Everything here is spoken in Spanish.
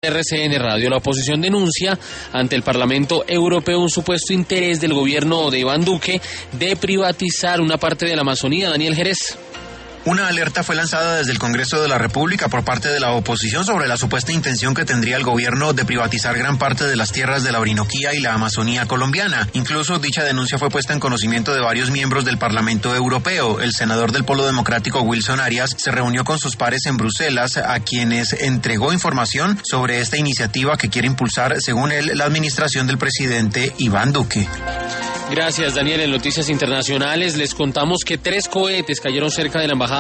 RCN Radio. La oposición denuncia ante el Parlamento Europeo un supuesto interés del gobierno de Iván Duque de privatizar una parte de la Amazonía. Daniel Jerez. Una alerta fue lanzada desde el Congreso de la República por parte de la oposición sobre la supuesta intención que tendría el gobierno de privatizar gran parte de las tierras de la Orinoquía y la Amazonía colombiana. Incluso dicha denuncia fue puesta en conocimiento de varios miembros del Parlamento Europeo. El senador del Polo Democrático Wilson Arias se reunió con sus pares en Bruselas, a quienes entregó información sobre esta iniciativa que quiere impulsar, según él, la administración del presidente Iván Duque. Gracias, Daniel. En Noticias Internacionales les contamos que 3 cohetes cayeron cerca de la embajada